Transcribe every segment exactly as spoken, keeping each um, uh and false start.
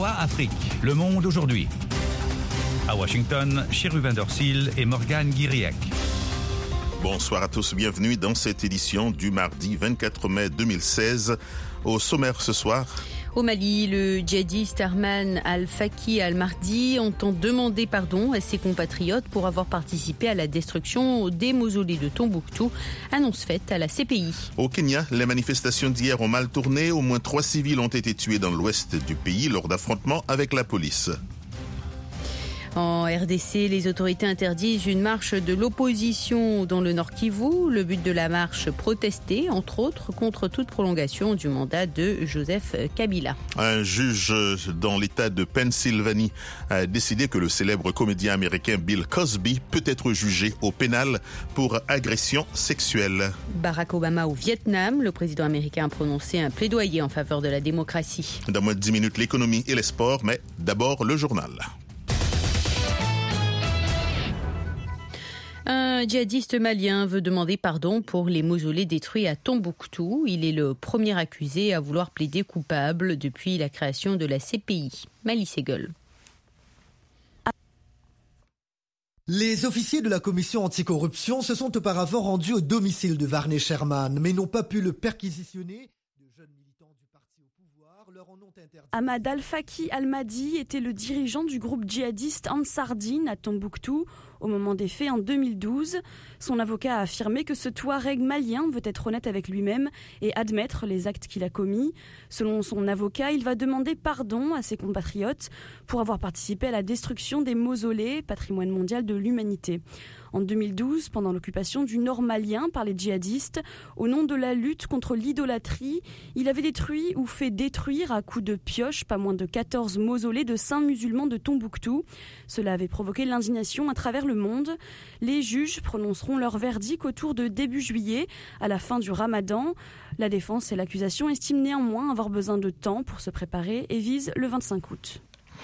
V O A Afrique, Le Monde aujourd'hui. À Washington, Chérubin Dorsil et Morgane Guiriac. Bonsoir à tous, bienvenue dans cette édition du mardi vingt-quatre mai deux mille seize. Au sommaire ce soir... Au Mali, le djihadiste Arman al-Faki al-Mahdi entend demander pardon à ses compatriotes pour avoir participé à la destruction des mausolées de Tombouctou, annonce faite à la C P I. Au Kenya, les manifestations d'hier ont mal tourné. Au moins trois civils ont été tués dans l'ouest du pays lors d'affrontements avec la police. En R D C, les autorités interdisent une marche de l'opposition dans le Nord Kivu. Le but de la marche, protester, entre autres, contre toute prolongation du mandat de Joseph Kabila. Un juge dans l'État de Pennsylvanie a décidé que le célèbre comédien américain Bill Cosby peut être jugé au pénal pour agression sexuelle. Barack Obama au Vietnam, le président américain a prononcé un plaidoyer en faveur de la démocratie. Dans moins de dix minutes, l'économie et les sports, mais d'abord le journal. Un djihadiste malien veut demander pardon pour les mausolées détruits à Tombouctou. Il est le premier accusé à vouloir plaider coupable depuis la création de la C P I. Mali Segol. Les officiers de la commission anticorruption se sont auparavant rendus au domicile de Varney Sherman, mais n'ont pas pu le perquisitionner. De jeunes militants du parti au pouvoir leur en ont interdit. Ahmad al-Faki al-Mahdi était le dirigeant du groupe djihadiste Ansar Dine à Tombouctou. Au moment des faits, en deux mille douze, son avocat a affirmé que ce Touareg malien veut être honnête avec lui-même et admettre les actes qu'il a commis. Selon son avocat, il va demander pardon à ses compatriotes pour avoir participé à la destruction des mausolées, patrimoine mondial de l'humanité. En deux mille douze, pendant l'occupation du nord malien par les djihadistes, au nom de la lutte contre l'idolâtrie, il avait détruit ou fait détruire à coups de pioche pas moins de quatorze mausolées de saints musulmans de Tombouctou. Cela avait provoqué l'indignation à travers le monde. Les juges prononceront leur verdict autour de début juillet, à la fin du ramadan. La défense et l'accusation estiment néanmoins avoir besoin de temps pour se préparer et visent le vingt-cinq août.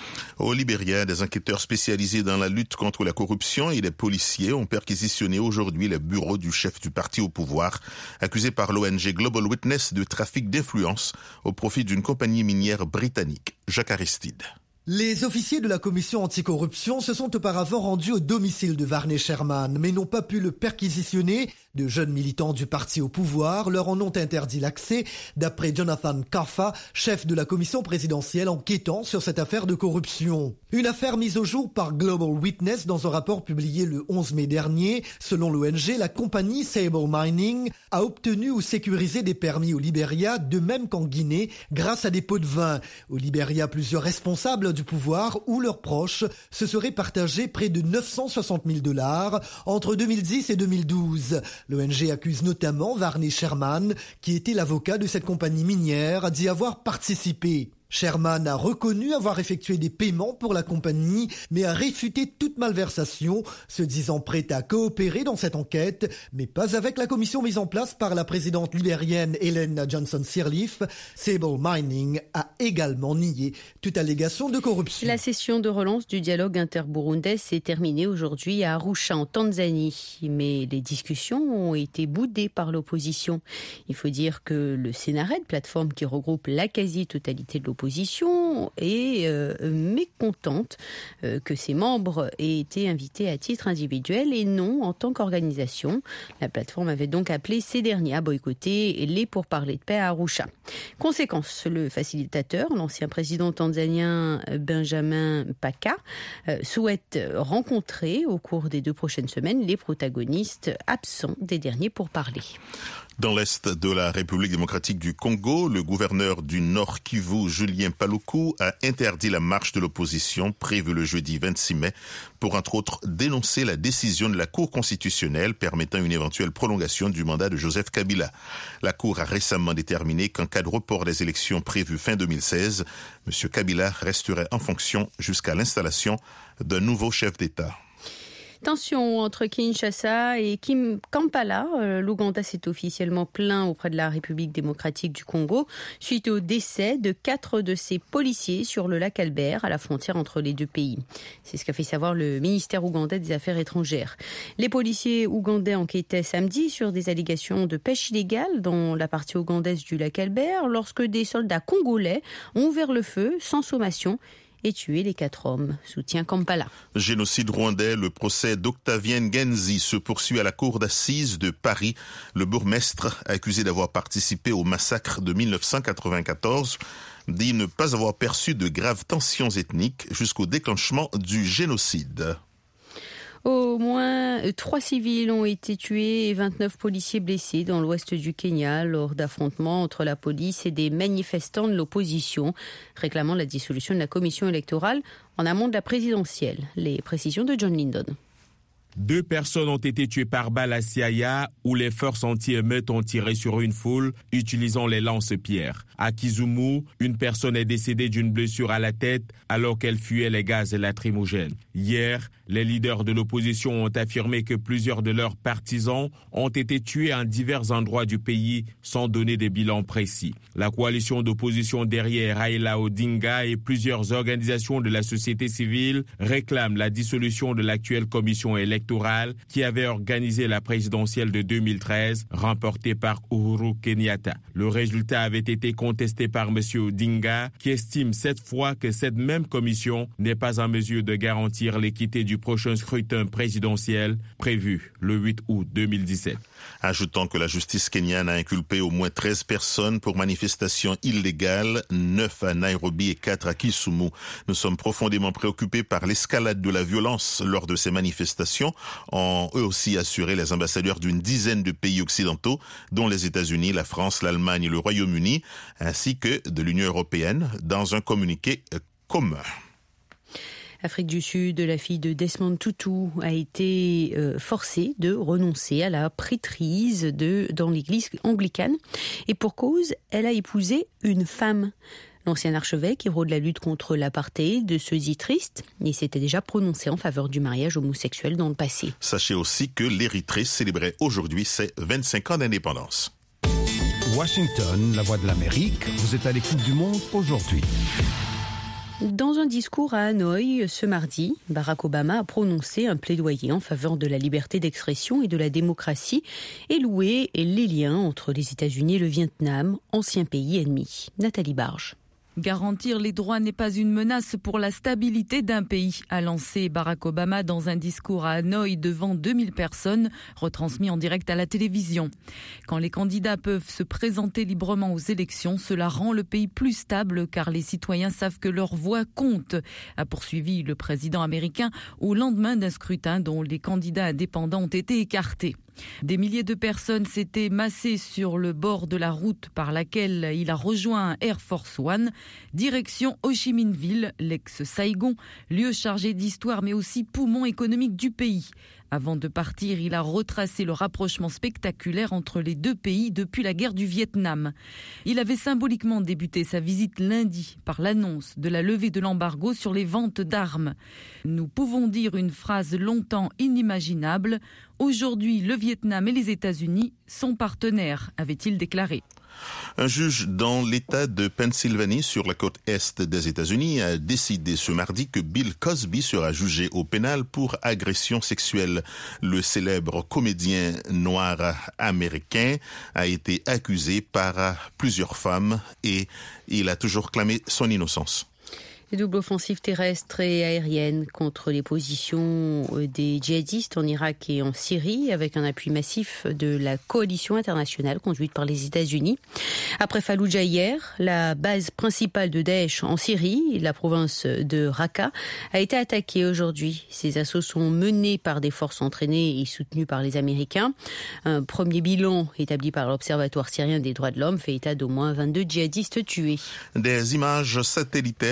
Au Libéria, des enquêteurs spécialisés dans la lutte contre la corruption et les policiers ont perquisitionné aujourd'hui les bureaux du chef du parti au pouvoir, accusé par l'O N G Global Witness de trafic d'influence au profit d'une compagnie minière britannique. Jacques Aristide. Les officiers de la commission anticorruption se sont auparavant rendus au domicile de Varney Sherman, mais n'ont pas pu le perquisitionner. De jeunes militants du parti au pouvoir leur en ont interdit l'accès, d'après Jonathan Kaffa, chef de la commission présidentielle enquêtant sur cette affaire de corruption. Une affaire mise au jour par Global Witness dans un rapport publié le onze mai dernier. Selon l'O N G, la compagnie Sable Mining a obtenu ou sécurisé des permis au Libéria, de même qu'en Guinée, grâce à des pots de vin. Au Libéria, plusieurs responsables du pouvoir ou leurs proches se seraient partagés près de neuf cent soixante mille dollars entre deux mille dix et deux mille douze. L'O N G accuse notamment Varney Sherman, qui était l'avocat de cette compagnie minière, d'y avoir participé. Sherman a reconnu avoir effectué des paiements pour la compagnie, mais a réfuté toute malversation, se disant prêt à coopérer dans cette enquête, mais pas avec la commission mise en place par la présidente libérienne Ellen Johnson Sirleaf. Sable Mining a également nié toute allégation de corruption. La session de relance du dialogue interburundais s'est terminée aujourd'hui à Arusha en Tanzanie, mais les discussions ont été boudées par l'opposition. Il faut dire que le Sénarède, plateforme qui regroupe la quasi-totalité de l'opposition, est euh, mécontente euh, que ses membres aient été invités à titre individuel et non en tant qu'organisation. La plateforme avait donc appelé ces derniers à boycotter les pourparlers de paix à Arusha. Conséquence, le facilitateur, l'ancien président tanzanien Benjamin Mkapa, euh, souhaite rencontrer au cours des deux prochaines semaines les protagonistes absents des derniers pourparlers. Dans l'est de la République démocratique du Congo, le gouverneur du Nord Kivu, Julien Paluku, a interdit la marche de l'opposition prévue le jeudi vingt-six mai pour, entre autres, dénoncer la décision de la Cour constitutionnelle permettant une éventuelle prolongation du mandat de Joseph Kabila. La Cour a récemment déterminé qu'en cas de report des élections prévues fin deux mille seize, M. Kabila resterait en fonction jusqu'à l'installation d'un nouveau chef d'État. Tension entre Kinshasa et Kim Kampala. L'Ouganda s'est officiellement plaint auprès de la République démocratique du Congo suite au décès de quatre de ses policiers sur le lac Albert, à la frontière entre les deux pays. C'est ce qu'a fait savoir le ministère ougandais des Affaires étrangères. Les policiers ougandais enquêtaient samedi sur des allégations de pêche illégale dans la partie ougandaise du lac Albert lorsque des soldats congolais ont ouvert le feu sans sommation et tué les quatre hommes, soutient Kampala. Génocide rwandais, le procès d'Octavien Ngenzi se poursuit à la cour d'assises de Paris. Le bourgmestre, accusé d'avoir participé au massacre de mille neuf cent quatre-vingt-quatorze, dit ne pas avoir perçu de graves tensions ethniques jusqu'au déclenchement du génocide. Au moins trois civils ont été tués et vingt-neuf policiers blessés dans l'ouest du Kenya lors d'affrontements entre la police et des manifestants de l'opposition réclamant la dissolution de la commission électorale en amont de la présidentielle. Les précisions de John Lindon. Deux personnes ont été tuées par balle à Siaya, où les forces anti-émeutes ont tiré sur une foule utilisant les lance-pierres. À Kisumu, une personne est décédée d'une blessure à la tête alors qu'elle fuyait les gaz lacrymogènes. Hier, les leaders de l'opposition ont affirmé que plusieurs de leurs partisans ont été tués en divers endroits du pays sans donner des bilans précis. La coalition d'opposition derrière Raila Odinga et plusieurs organisations de la société civile réclament la dissolution de l'actuelle commission électorale qui avait organisé la présidentielle de deux mille treize, remportée par Uhuru Kenyatta. Le résultat avait été contesté par M. Odinga, qui estime cette fois que cette même commission n'est pas en mesure de garantir l'équité du prochain scrutin présidentiel prévu le huit août deux mille dix-sept. Ajoutant que la justice kenyane a inculpé au moins treize personnes pour manifestations illégales, neuf à Nairobi et quatre à Kisumu. Nous sommes profondément préoccupés par l'escalade de la violence lors de ces manifestations, ont eux aussi assuré les ambassadeurs d'une dizaine de pays occidentaux, dont les États-Unis, la France, l'Allemagne et le Royaume-Uni, ainsi que de l'Union européenne, dans un communiqué commun. Afrique du Sud, la fille de Desmond Tutu a été euh, forcée de renoncer à la prêtrise de, dans l'église anglicane. Et pour cause, elle a épousé une femme. L'ancien archevêque, héros de la lutte contre l'apartheid, se dit triste et s'était déjà prononcé en faveur du mariage homosexuel dans le passé. Sachez aussi que l'Érythrée célébrait aujourd'hui ses vingt-cinq ans d'indépendance. Washington, la voix de l'Amérique, vous êtes à l'écoute du monde aujourd'hui. Dans un discours à Hanoï ce mardi, Barack Obama a prononcé un plaidoyer en faveur de la liberté d'expression et de la démocratie et loué les liens entre les États-Unis et le Vietnam, ancien pays ennemi. Nathalie Barge. Garantir les droits n'est pas une menace pour la stabilité d'un pays, a lancé Barack Obama dans un discours à Hanoï devant deux mille personnes, retransmis en direct à la télévision. Quand les candidats peuvent se présenter librement aux élections, cela rend le pays plus stable car les citoyens savent que leur voix compte, a poursuivi le président américain au lendemain d'un scrutin dont les candidats indépendants ont été écartés. Des milliers de personnes s'étaient massées sur le bord de la route par laquelle il a rejoint un Air Force One, direction Ho Chi Minh Ville, l'ex-Saigon, lieu chargé d'histoire mais aussi poumon économique du pays. Avant de partir, il a retracé le rapprochement spectaculaire entre les deux pays depuis la guerre du Vietnam. Il avait symboliquement débuté sa visite lundi par l'annonce de la levée de l'embargo sur les ventes d'armes. Nous pouvons dire une phrase longtemps inimaginable. Aujourd'hui, le Vietnam et les États-Unis sont partenaires, avait-il déclaré. Un juge dans l'État de Pennsylvanie, sur la côte est des États-Unis, a décidé ce mardi que Bill Cosby sera jugé au pénal pour agression sexuelle. Le célèbre comédien noir américain a été accusé par plusieurs femmes et il a toujours clamé son innocence. Double offensive terrestre et aérienne contre les positions des djihadistes en Irak et en Syrie, avec un appui massif de la coalition internationale conduite par les États-Unis. Après Fallujah hier, la base principale de Daesh en Syrie, la province de Raqqa, a été attaquée aujourd'hui. Ces assauts sont menés par des forces entraînées et soutenues par les Américains. Un premier bilan établi par l'Observatoire syrien des droits de l'homme fait état d'au moins vingt-deux djihadistes tués. Des images satellitaires montrent que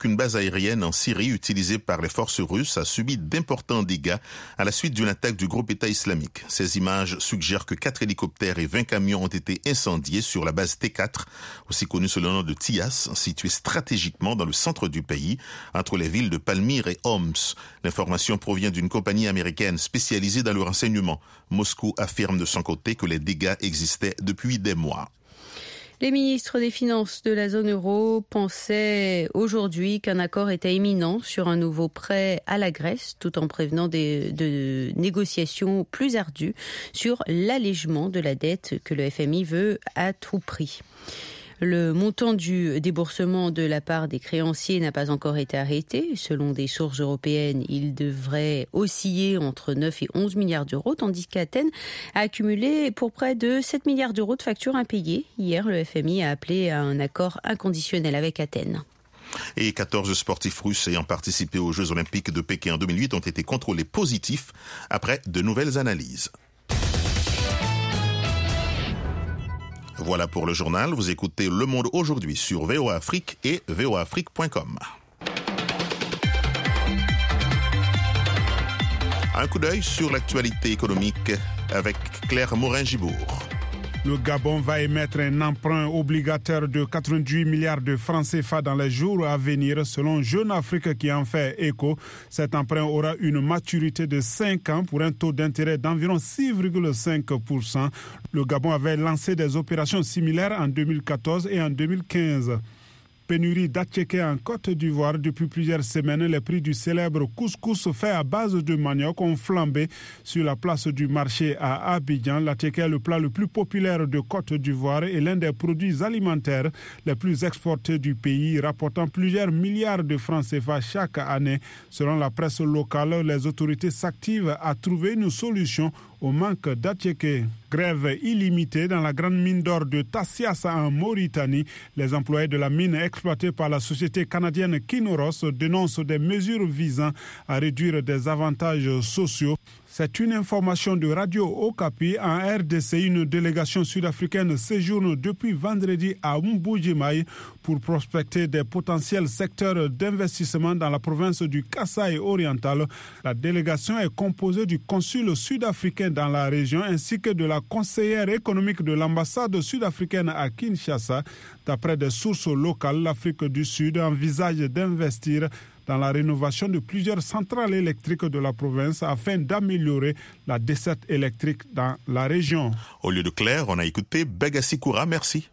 qu'une base aérienne en Syrie utilisée par les forces russes a subi d'importants dégâts à la suite d'une attaque du groupe État islamique. Ces images suggèrent que quatre hélicoptères et vingt camions ont été incendiés sur la base T quatre, aussi connue sous le nom de Tias, située stratégiquement dans le centre du pays, entre les villes de Palmyre et Homs. L'information provient d'une compagnie américaine spécialisée dans le renseignement. Moscou affirme de son côté que les dégâts existaient depuis des mois. Les ministres des Finances de la zone euro pensaient aujourd'hui qu'un accord était imminent sur un nouveau prêt à la Grèce, tout en prévenant des, de négociations plus ardues sur l'allègement de la dette que le F M I veut à tout prix. Le montant du déboursement de la part des créanciers n'a pas encore été arrêté. Selon des sources européennes, il devrait osciller entre neuf et onze milliards d'euros, tandis qu'Athènes a accumulé pour près de sept milliards d'euros de factures impayées. Hier, le F M I a appelé à un accord inconditionnel avec Athènes. Et quatorze sportifs russes ayant participé aux Jeux Olympiques de Pékin en deux mille huit ont été contrôlés positifs après de nouvelles analyses. Voilà pour le journal. Vous écoutez Le Monde aujourd'hui sur V O A Afrique et V O A Afrique point com. Un coup d'œil sur l'actualité économique avec Claire Morin-Gibourg. Le Gabon va émettre un emprunt obligataire de quatre-vingt-dix milliards de francs C F A dans les jours à venir, selon Jeune Afrique qui en fait écho. Cet emprunt aura une maturité de cinq ans pour un taux d'intérêt d'environ six virgule cinq pour cent. Le Gabon avait lancé des opérations similaires en deux mille quatorze et en deux mille quinze. Pénurie d'attiéké en Côte d'Ivoire. Depuis plusieurs semaines, les prix du célèbre couscous fait à base de manioc ont flambé sur la place du marché à Abidjan. L'attiéké est le plat le plus populaire de Côte d'Ivoire et l'un des produits alimentaires les plus exportés du pays, rapportant plusieurs milliards de francs C F A chaque année. Selon la presse locale, les autorités s'activent à trouver une solution au manque d'attiéké. Grève illimitée dans la grande mine d'or de Tassias en Mauritanie. Les employés de la mine exploitée par la société canadienne Kinross dénoncent des mesures visant à réduire des avantages sociaux. C'est une information de Radio Okapi. En R D C, une délégation sud-africaine séjourne depuis vendredi à Mbuji-Mayi pour prospecter des potentiels secteurs d'investissement dans la province du Kasaï oriental. La délégation est composée du consul sud-africain dans la région ainsi que de la conseillère économique de l'ambassade sud-africaine à Kinshasa. D'après des sources locales, l'Afrique du Sud envisage d'investir dans la rénovation de plusieurs centrales électriques de la province afin d'améliorer la desserte électrique dans la région. Au lieu de Claire, on a écouté Begassi Koura. Merci.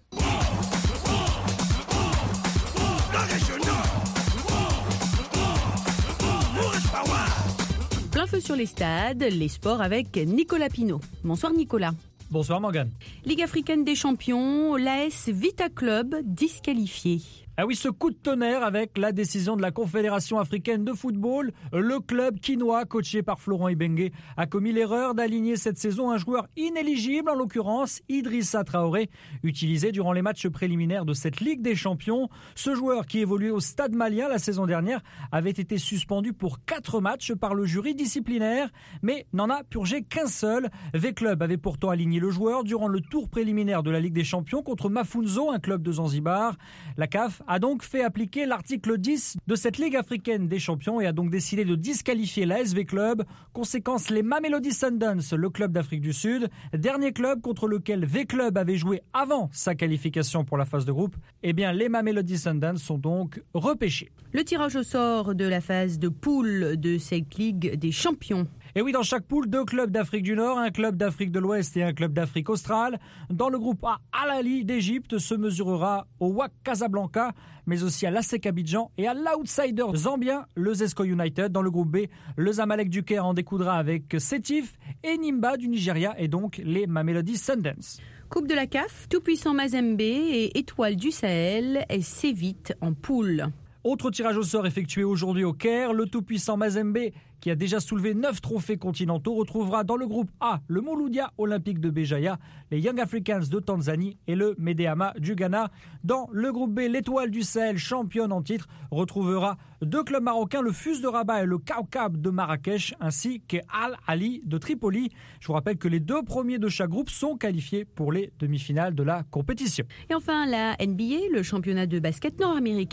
Plein feu sur les stades, les sports avec Nicolas Pinault. Bonsoir Nicolas. Bonsoir Morgane. Ligue africaine des champions, l'A S Vita Club disqualifié. Ah oui, ce coup de tonnerre avec la décision de la Confédération africaine de football. Le club quinois, coaché par Florent Ibenge, a commis l'erreur d'aligner cette saison un joueur inéligible, en l'occurrence Idrissa Traoré, utilisé durant les matchs préliminaires de cette Ligue des Champions. Ce joueur, qui évoluait au Stade Malien la saison dernière, avait été suspendu pour quatre matchs par le jury disciplinaire, mais n'en a purgé qu'un seul. V-Club avait pourtant aligné le joueur durant le tour préliminaire de la Ligue des Champions contre Mafunzo, un club de Zanzibar. La C A F a donc fait appliquer l'article dix de cette Ligue africaine des champions et a donc décidé de disqualifier l'A S V Club. Conséquence, les Mamelodi Sundowns, le club d'Afrique du Sud, dernier club contre lequel V Club avait joué avant sa qualification pour la phase de groupe, eh bien les Mamelodi Sundowns sont donc repêchés. Le tirage au sort de la phase de poule de cette Ligue des champions. Et oui, dans chaque poule, deux clubs d'Afrique du Nord, un club d'Afrique de l'Ouest et un club d'Afrique australe. Dans le groupe A, Al Ahly d'Égypte se mesurera au W A C Casablanca, mais aussi à l'A S E C Abidjan et à l'outsider zambien, le Zesco United. Dans le groupe B, le Zamalek du Caire en découdra avec Sétif et Nimba du Nigeria et donc les Mamelodi Sundowns. Coupe de la C A F, tout-puissant Mazembe et Étoile du Sahel s'évitent en poule. Autre tirage au sort effectué aujourd'hui au Caire, le tout-puissant Mazembe, qui a déjà soulevé neuf trophées continentaux, retrouvera dans le groupe A le Mouloudia Olympique de Béjaïa, les Young Africans de Tanzanie et le Medeama du Ghana. Dans le groupe B, l'Étoile du Sahel, championne en titre, retrouvera deux clubs marocains, le Fus de Rabat et le Kaukab de Marrakech, ainsi qu'Al Ahly de Tripoli. Je vous rappelle que les deux premiers de chaque groupe sont qualifiés pour les demi-finales de la compétition. Et enfin, la N B A, le championnat de basket nord-américain.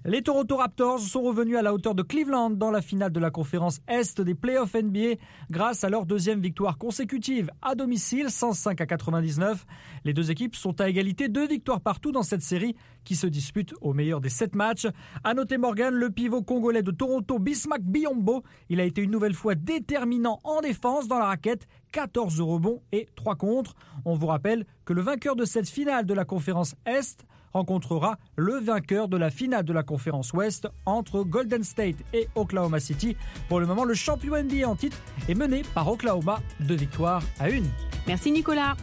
Les Toronto Raptors sont revenus à la hauteur de Cleveland dans la finale de la conférence Est des playoffs N B A grâce à leur deuxième victoire consécutive à domicile, cent cinq à quatre-vingt-dix-neuf. Les deux équipes sont à égalité, deux victoires partout dans cette série qui se dispute au meilleur des sept matchs. À noter Morgan, le pivot congolais de Toronto, Bismack Biyombo. Il a été une nouvelle fois déterminant en défense dans la raquette, quatorze rebonds et trois contre. On vous rappelle que le vainqueur de cette finale de la conférence Est rencontrera le vainqueur de la finale de la conférence Ouest entre Golden State et Oklahoma City. Pour le moment, le champion N B A en titre est mené par Oklahoma, deux victoires à une. Merci Nicolas.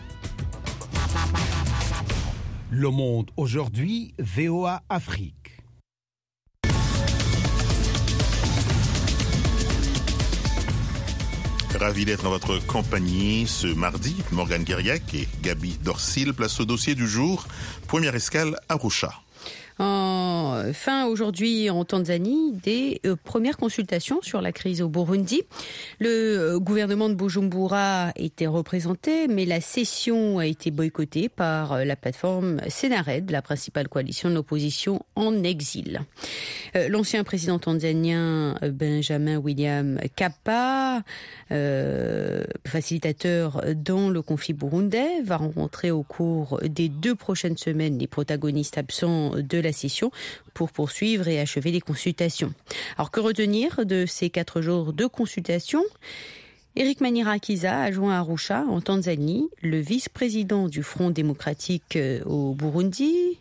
Le Monde aujourd'hui, V O A Afrique. Ravi d'être dans votre compagnie ce mardi. Morgane Guériac et Gabi Dorsil. Place au dossier du jour. Première escale, Arusha. En fin aujourd'hui en Tanzanie, des euh, premières consultations sur la crise au Burundi. Le euh, gouvernement de Bujumbura était représenté, mais la session a été boycottée par euh, la plateforme Senared, la principale coalition de l'opposition en exil. Euh, l'ancien président tanzanien Benjamin William Mkapa, euh, facilitateur dans le conflit burundais, va rencontrer au cours des deux prochaines semaines les protagonistes absents de la session pour poursuivre et achever les consultations. Alors que retenir de ces quatre jours de consultation ? Eric Manirakiza a joint à Arusha, en Tanzanie, le vice-président du Front démocratique au Burundi,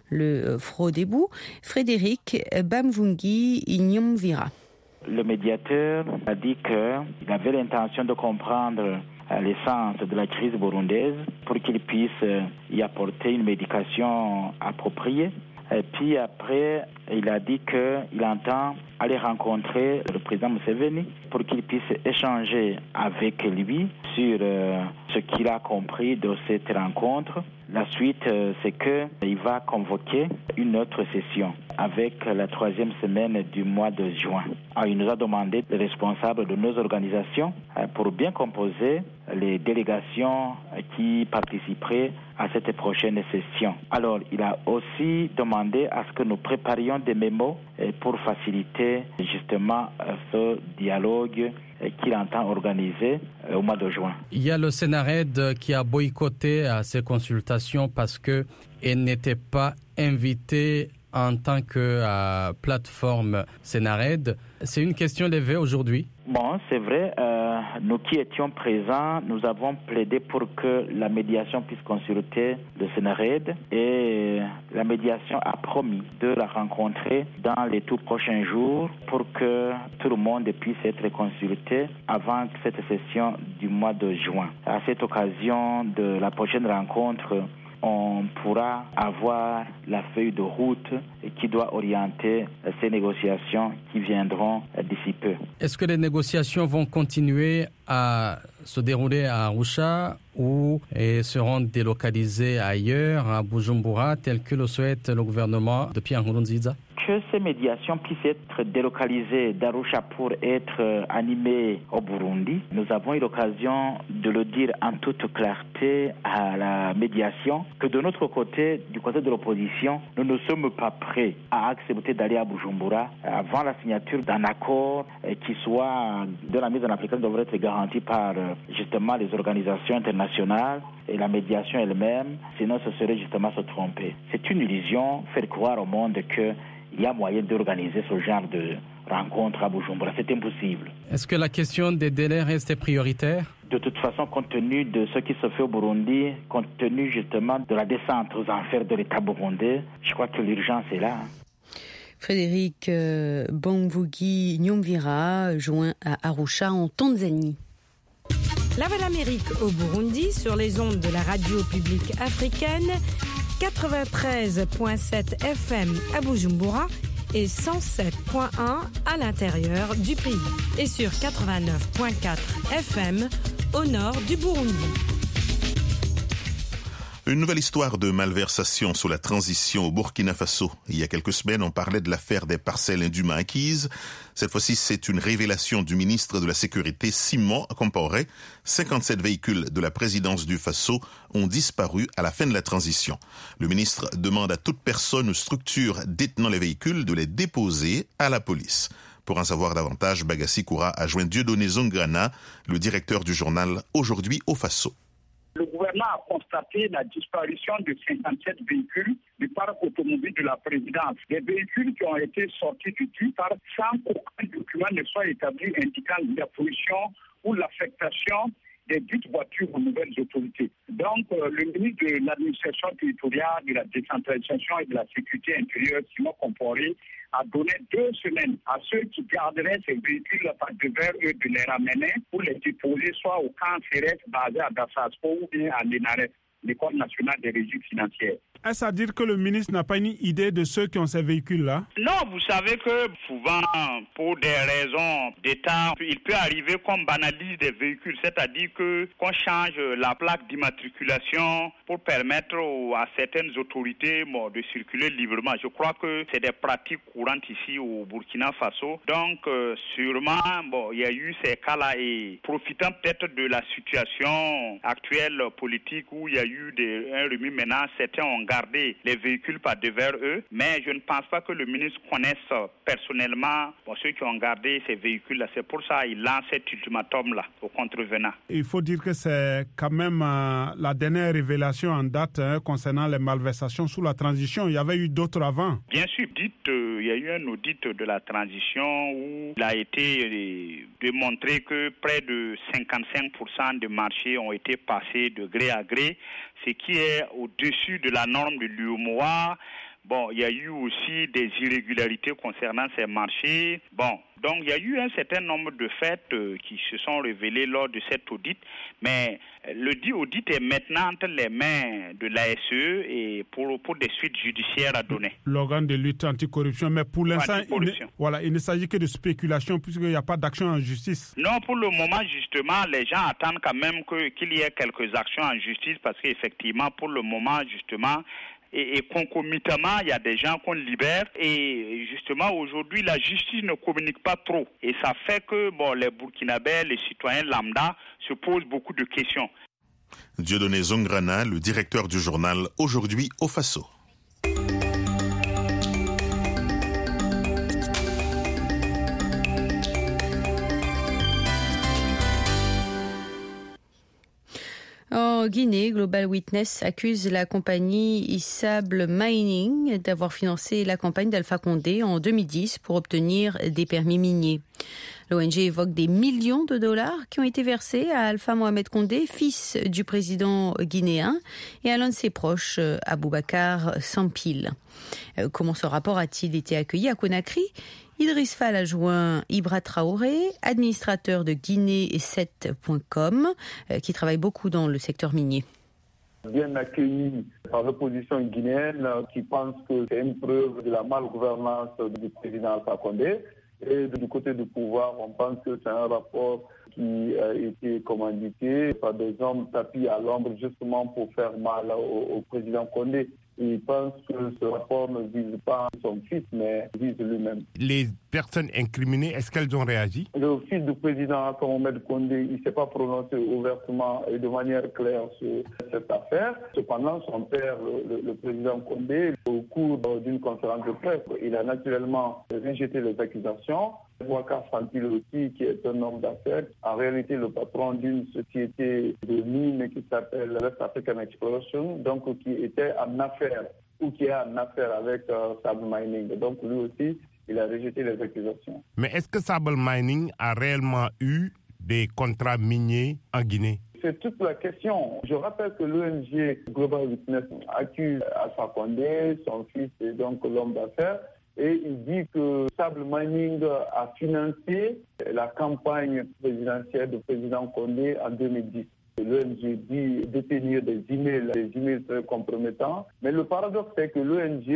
le Frodebu, Frédéric Bamvungi Nyamvira. Le médiateur a dit qu'il avait l'intention de comprendre l'essence de la crise burundaise pour qu'il puisse y apporter une médication appropriée. Et puis après, il a dit qu'il entend aller rencontrer le président Museveni pour qu'il puisse échanger avec lui sur euh, ce qu'il a compris de cette rencontre. La suite, euh, c'est qu'il va convoquer une autre session avec la troisième semaine du mois de juin. Alors, il nous a demandé les responsables de nos organisations euh, pour bien composer les délégations qui participeraient à cette prochaine session. Alors, il a aussi demandé à ce que nous préparions des mémos pour faciliter justement ce dialogue qu'il entend organiser au mois de juin. Il y a le Senared qui a boycotté ces consultations parce qu'elle n'était pas invitée en tant que euh, plateforme Senared. C'est une question levée aujourd'hui. Bon, c'est vrai. Euh, nous qui étions présents, nous avons plaidé pour que la médiation puisse consulter le Senared et la médiation a promis de la rencontrer dans les tout prochains jours pour que tout le monde puisse être consulté avant cette session du mois de juin. À cette occasion de la prochaine rencontre, on pourra avoir la feuille de route qui doit orienter ces négociations qui viendront d'ici peu. Est-ce que les négociations vont continuer à se dérouler à Arusha ou seront délocalisées ailleurs, à Bujumbura, tel que le souhaite le gouvernement de Pierre Nkurunziza? Que ces médiations puissent être délocalisées d'Arusha pour être animées au Burundi. Nous avons eu l'occasion de le dire en toute clarté à la médiation, que de notre côté, du côté de l'opposition, nous ne sommes pas prêts à accepter d'aller à Bujumbura avant la signature d'un accord qui soit, de la mise en application devrait être garantie par justement les organisations internationales et la médiation elle-même, sinon ce serait justement se tromper. C'est une illusion, faire croire au monde que il y a moyen d'organiser ce genre de rencontre à Bujumbura. C'est impossible. Est-ce que la question des délais reste prioritaire? De toute façon, compte tenu de ce qui se fait au Burundi, compte tenu justement de la descente aux enfers de l'État burundais, je crois que l'urgence est là. Frédéric euh, Bamvungi Nyamvira, joint à Arusha en Tanzanie. La Voix de l'Amérique au Burundi sur les ondes de la radio publique africaine, quatre-vingt-treize virgule sept F M à Bujumbura et cent sept virgule un à l'intérieur du pays et sur quatre-vingt-neuf virgule quatre F M au nord du Burundi. Une nouvelle histoire de malversation sur la transition au Burkina Faso. Il y a quelques semaines, on parlait de l'affaire des parcelles indûment acquises. Cette fois-ci, c'est une révélation du ministre de la Sécurité, Simon Compaoré. cinquante-sept véhicules de la présidence du Faso ont disparu à la fin de la transition. Le ministre demande à toute personne ou structure détenant les véhicules de les déposer à la police. Pour en savoir davantage, Bagassi Koura a joint Dieudonné Zongrana, le directeur du journal Aujourd'hui au Faso. Le gouvernement a constaté la disparition de cinquante-sept véhicules du parc automobile de la présidence. Des véhicules qui ont été sortis du parc sans qu'aucun document ne soit établi indiquant la pollution ou l'affectation des dites voitures aux nouvelles autorités. Donc, euh, le ministre de l'administration territoriale, de la décentralisation et de la sécurité intérieure, Simon Compaoré, a donné deux semaines à ceux qui garderaient ces véhicules par devers eux de les ramener pour les déposer soit au camp C R S basé à Dassasco ou bien à l'E N A R E F, l'École nationale des régies financières. Est-ce à dire que le ministre n'a pas une idée de ceux qui ont ces véhicules-là? Non, vous savez que souvent, pour des raisons d'État, il peut arriver qu'on banalise des véhicules, c'est-à-dire que qu'on change la plaque d'immatriculation pour permettre à certaines autorités bon, de circuler librement. Je crois que c'est des pratiques courantes ici au Burkina Faso. Donc, euh, sûrement, bon, il y a eu ces cas-là et profitant peut-être de la situation actuelle politique où il y a eu des, un remis maintenant, certains ont garder les véhicules par devers eux, mais je ne pense pas que le ministre connaisse personnellement bon, ceux qui ont gardé ces véhicules-là. C'est pour ça qu'il lance cet ultimatum-là aux contrevenants. Il faut dire que c'est quand même euh, la dernière révélation en date hein, concernant les malversations sous la transition. Il y avait eu d'autres avant. Bien sûr, dites, euh, il y a eu un audit de la transition où il a été euh, démontré que près de cinquante-cinq pour cent des marchés ont été passés de gré à gré, ce qui est au-dessus de la norme de l'U M O A. Bon, il y a eu aussi des irrégularités concernant ces marchés. Bon, donc il y a eu un certain nombre de faits euh, qui se sont révélés lors de cet audit, mais le dit audit est maintenant entre les mains de l'A S E et pour, pour des suites judiciaires à donner. L'organe de lutte anticorruption, mais pour l'instant, il ne, voilà, il ne s'agit que de spéculation puisqu'il n'y a pas d'action en justice. Non, pour le moment, justement, les gens attendent quand même que, qu'il y ait quelques actions en justice parce qu'effectivement, pour le moment, justement, Et, et concomitamment, il y a des gens qu'on libère et justement aujourd'hui la justice ne communique pas trop et ça fait que bon, les Burkinabés, les citoyens lambda se posent beaucoup de questions. Dieudonné Zongrana, le directeur du journal Aujourd'hui au Faso. En Guinée, Global Witness accuse la compagnie Isable Mining d'avoir financé la campagne d'Alpha Condé en deux mille dix pour obtenir des permis miniers. L'O N G évoque des millions de dollars qui ont été versés à Alpha Mohamed Condé, fils du président guinéen, et à l'un de ses proches, Aboubacar Sampil. Comment ce rapport a-t-il été accueilli à Conakry ? Idriss Fall a joint Ibra Traoré, administrateur de Guinée sept point com, qui travaille beaucoup dans le secteur minier. Bien accueilli par l'opposition guinéenne qui pense que c'est une preuve de la malgouvernance du président Alpha Condé. Et du côté du pouvoir, on pense que c'est un rapport qui a été commandité par des hommes tapis à l'ombre justement pour faire mal au, au président Condé. Il pense que ce rapport ne vise pas son fils, mais vise lui-même. Les personnes incriminées, est-ce qu'elles ont réagi? Le fils du président Alpha Mohamed Condé, il ne s'est pas prononcé ouvertement et de manière claire sur cette affaire. Cependant, son père, le, le président Condé, au cours d'une conférence de presse, il a naturellement rejeté les accusations. Aboubacar Sampil aussi, qui est un homme d'affaires, en réalité le patron d'une société de mines qui s'appelle West African Exploration, donc qui était en affaires ou qui est en affaires avec euh, Sable Mining. Donc lui aussi, il a rejeté les accusations. Mais est-ce que Sable Mining a réellement eu des contrats miniers en Guinée? C'est toute la question. Je rappelle que l'O N G Global Witness accuse Alpha Condé, son fils et donc l'homme d'affaires, et il dit que Sable Mining a financé la campagne présidentielle du président Condé en deux mille dix. L'O N G dit détenir des emails, des emails très compromettants. Mais le paradoxe, c'est que l'O N G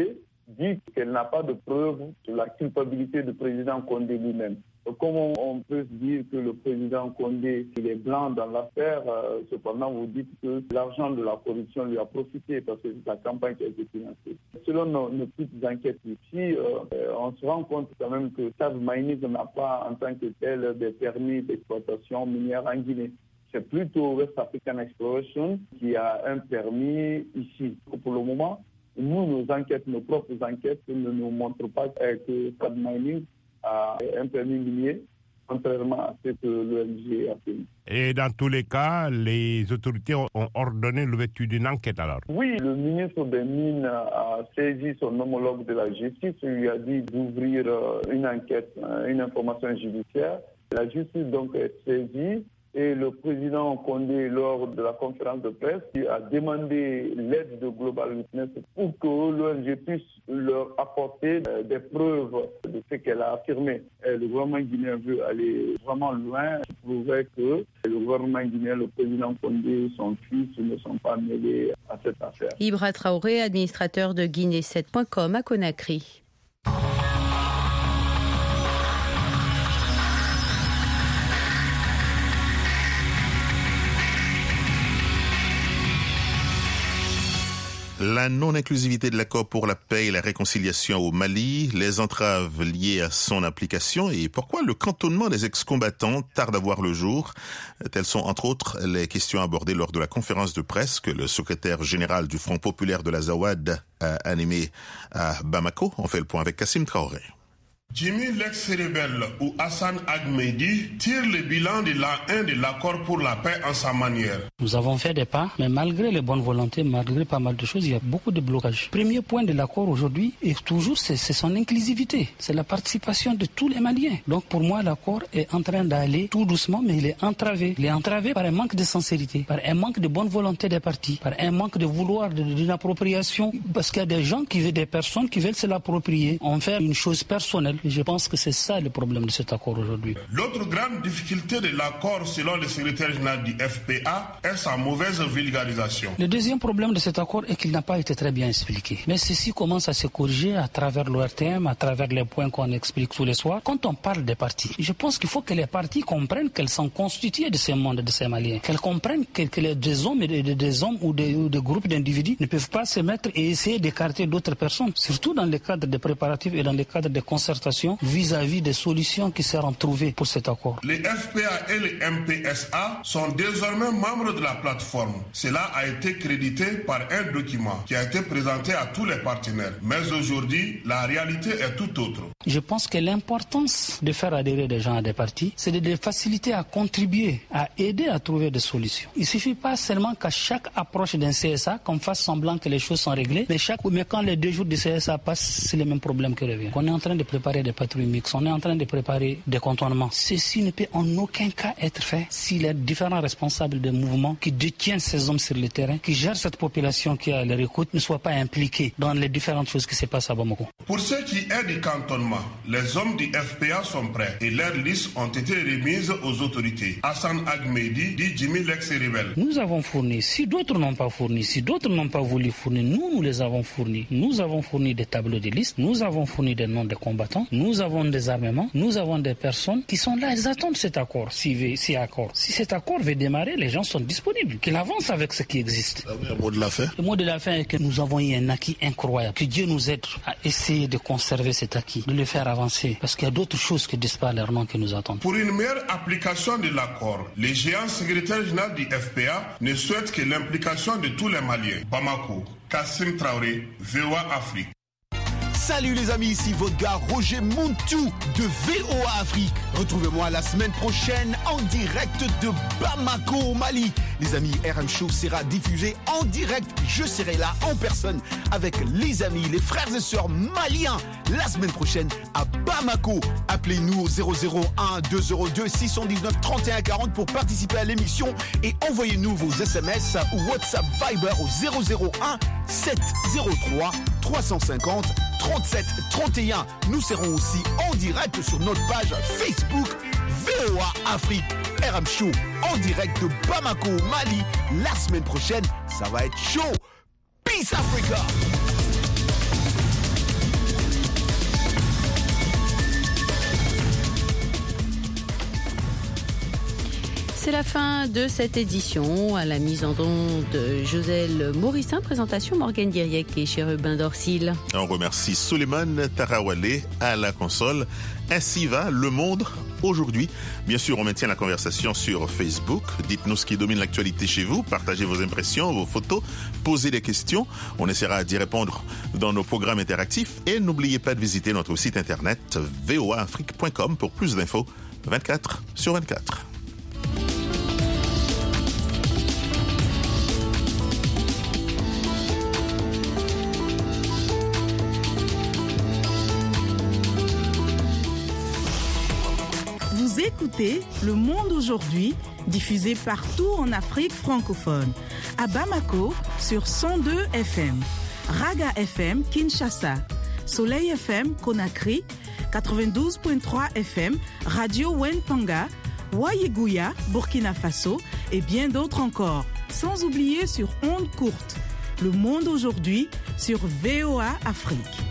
dit qu'elle n'a pas de preuves sur la culpabilité du président Condé lui-même. Comment on peut se dire que le président Condé il est blanc dans l'affaire, euh, cependant vous dites que l'argent de la corruption lui a profité parce que c'est la campagne qui a été financée. Selon nos, nos petites enquêtes ici, euh, on se rend compte quand même que Sav Maïnig n'a pas en tant que tel des permis d'exploitation minière en Guinée. C'est plutôt West African Exploration qui a un permis ici. Pour le moment, nous, nos enquêtes, nos propres enquêtes ne nous montrent pas que Sav Maïnig a un permis minier, contrairement à ce que l'O N G a fait. Et dans tous les cas, les autorités ont ordonné l'ouverture d'une enquête alors? Oui, le ministre des Mines a saisi son homologue de la justice et lui a dit d'ouvrir une enquête, une information judiciaire. La justice donc est saisie. Et le président Condé, lors de la conférence de presse, a demandé l'aide de Global Witness pour que l'O N G puisse leur apporter des preuves de ce qu'elle a affirmé. Et le gouvernement guinéen veut aller vraiment loin, prouver que le gouvernement guinéen, le président Condé et son fils ne sont pas mêlés à cette affaire. Ibra Traoré, administrateur de Guinée sept point com à Conakry. La non-inclusivité de l'accord pour la paix et la réconciliation au Mali, les entraves liées à son application et pourquoi le cantonnement des ex-combattants tarde à voir le jour. Telles sont entre autres les questions abordées lors de la conférence de presse que le secrétaire général du Front populaire de l'Azawad a animée à Bamako. On fait le point avec Kassim Traoré. Jimmy l'ex-rebelle ou Hassan Ahmedi tire le bilan de l'an un de l'accord pour la paix en sa manière. Nous avons fait des pas, mais malgré les bonnes volontés, malgré pas mal de choses, il y a beaucoup de blocages. Premier point de l'accord aujourd'hui, et toujours, c'est, c'est son inclusivité. C'est la participation de tous les Maliens. Donc pour moi, l'accord est en train d'aller tout doucement, mais il est entravé. Il est entravé par un manque de sincérité, par un manque de bonne volonté des partis, par un manque de vouloir de, d'une appropriation. Parce qu'il y a des gens, qui veulent, des personnes qui veulent se l'approprier, en faire une chose personnelle. Et je pense que c'est ça le problème de cet accord aujourd'hui. L'autre grande difficulté de l'accord, selon le secrétaire général du F P A, est sa mauvaise vulgarisation. Le deuxième problème de cet accord est qu'il n'a pas été très bien expliqué. Mais ceci commence à se corriger à travers l'O R T M, à travers les points qu'on explique tous les soirs. Quand on parle des partis, je pense qu'il faut que les partis comprennent qu'elles sont constituées de ces mondes, de ces Maliens. Qu'elles comprennent que, que les, des hommes et des, des hommes ou des, ou des groupes d'individus ne peuvent pas se mettre et essayer d'écarter d'autres personnes, surtout dans le cadre des préparatifs et dans le cadre des concertations vis-à-vis des solutions qui seront trouvées pour cet accord. Les F P A et les M P S A sont désormais membres de la plateforme. Cela a été crédité par un document qui a été présenté à tous les partenaires. Mais aujourd'hui, la réalité est tout autre. Je pense que l'importance de faire adhérer des gens à des partis, c'est de les faciliter à contribuer, à aider à trouver des solutions. Il ne suffit pas seulement qu'à chaque approche d'un C S A, qu'on fasse semblant que les choses sont réglées, mais, chaque, mais quand les deux jours du C S A passent, c'est le même problème qui revient. On est en train de préparer des patrouilles mixtes, on est en train de préparer des contournements. Ceci ne peut en aucun cas être fait si les différents responsables des mouvements qui détiennent ces hommes sur le terrain, qui gèrent cette population qui est à leur écoute, ne soient pas impliqués dans les différentes choses qui se passent à Bamako. Pour ce qui est du cantonnement, les hommes du F P A sont prêts et leurs listes ont été remises aux autorités. Hassan Ahmedi dit Jimmy l'ex-rebelle. Nous avons fourni, si d'autres n'ont pas fourni, si d'autres n'ont pas voulu fournir, nous, nous les avons fournis. Nous avons fourni des tableaux de liste, nous avons fourni des noms des combattants, nous avons des armements, nous avons des personnes qui sont là, elles attendent cet accord, si, si, accord. si cet accord veut démarrer, les gens sont disponibles, qu'il avance avec ce qui existe. Le mot de la fin. Le mot de la fin est que nous avons eu un acquis incroyable, que Dieu nous aide à essayer de conserver cet acquis, de le faire avancer, parce qu'il y a d'autres choses que disent pas leur nom qui nous attendent. Pour une meilleure application de l'accord, les géants secrétaires généraux du F P A ne souhaitent que l'implication de tous les Maliens. Bamako, Kassim Traoré, V O A Afrique. Salut les amis, ici votre gars Roger Montou de V O A Afrique. Retrouvez-moi la semaine prochaine en direct de Bamako au Mali. Les amis, R M Show sera diffusé en direct. Je serai là en personne avec les amis, les frères et sœurs maliens la semaine prochaine à Bamako. Appelez-nous au zéro zéro un deux zéro deux six cent dix-neuf trente et un quarante pour participer à l'émission et envoyez-nous vos S M S ou WhatsApp Viber au zéro zéro un sept zéro trois trois cent cinquante trente-sept trente et un. Nous serons aussi en direct sur notre page Facebook V O A Afrique. R M Show en direct de Bamako, Mali. La semaine prochaine, ça va être chaud. Peace Africa. C'est la fin de cette édition. À la mise en onde de Joselle Morissin, présentation Morgane Diriec et Chérubin Dorsil. On remercie Suleiman Tarawale à la console. Ainsi va le monde aujourd'hui. Bien sûr, on maintient la conversation sur Facebook. Dites-nous ce qui domine l'actualité chez vous. Partagez vos impressions, vos photos. Posez des questions. On essaiera d'y répondre dans nos programmes interactifs. Et n'oubliez pas de visiter notre site internet v o a afrique point com pour plus d'infos vingt-quatre sur vingt-quatre. Vous écoutez Le Monde aujourd'hui, diffusé partout en Afrique francophone. À Bamako, sur cent deux F M. Raga F M, Kinshasa. Soleil F M, Conakry. quatre-vingt-douze virgule trois F M, Radio Wentanga. Wayeguya, Burkina Faso. Et bien d'autres encore. Sans oublier sur ondes courtes. Le Monde aujourd'hui, sur V O A Afrique.